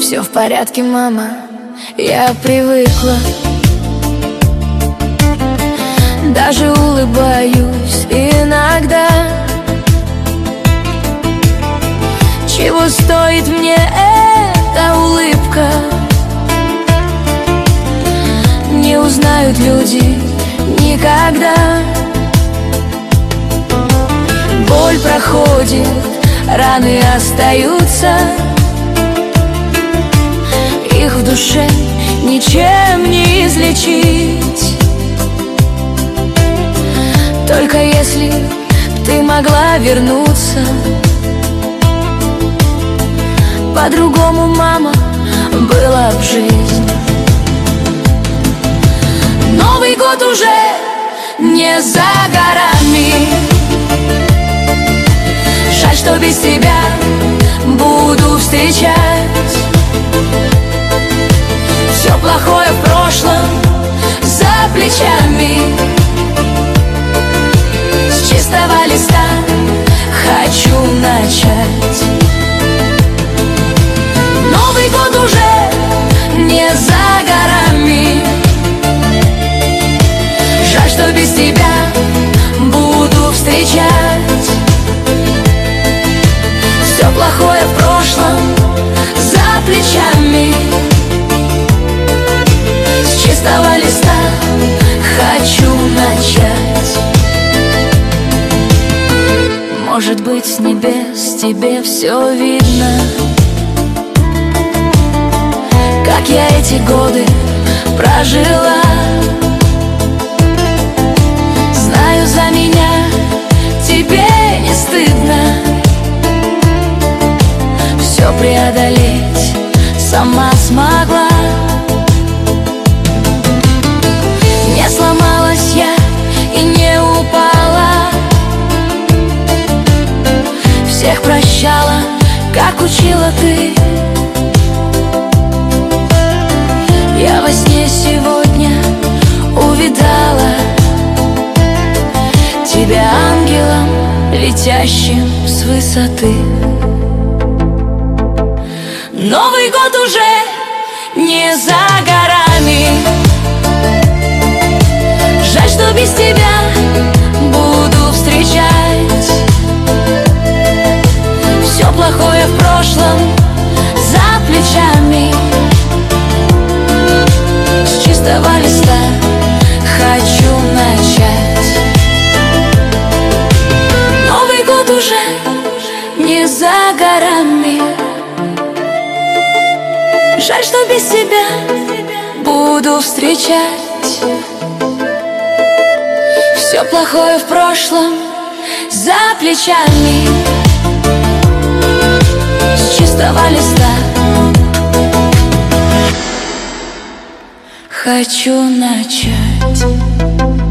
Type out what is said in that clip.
Все в порядке, мама, я привыкла. Даже улыбаюсь иногда. Чего стоит мне эта улыбка? Не узнают люди никогда. Боль проходит, раны остаются, их в душе ничем не излечить. Только если б ты могла вернуться, по-другому, мама, была б жизнь. Новый год уже не за горами. Жаль, что без тебя буду встречать. Все плохое в прошлом за плечами. С чистого листа хочу начать. Новый год уже не за горами. Жаль, что без тебя буду встречать. Все плохое в прошлом за плечами. С чистого листа хочу начать. Может быть, с небес тебе все видно, как я эти годы прожила. Знаю, за меня тебе не стыдно. Все преодолеть сама смогла. Не сломалась я и не упала. Всех прощала, как учила ты. Я во сне сегодня увидала тебя ангелом, летящим с высоты. Новый год уже не за горами. Жаль, что без тебя буду встречать. Все плохое в прошлом за плечами. С чистого листа хочу начать. Новый год уже не за горами. Жаль, что без тебя буду встречать. Все плохое в прошлом за плечами. С чистого листа хочу начать.